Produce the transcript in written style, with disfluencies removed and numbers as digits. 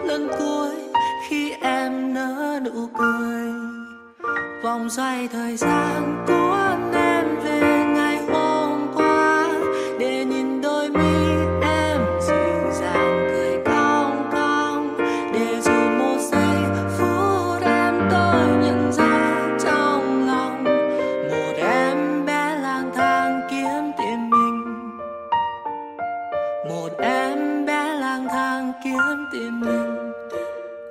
lần cuối khi em nở nụ cười. Vòng xoay thời gian cuốn em về ngày hôm qua, để nhìn đôi mi em dịu dàng cười cong cong, để dù một giây phút em tôi nhận ra trong lòng một em bé lang thang kiếm tìm mình, một em bé lang thang kiếm tìm mình.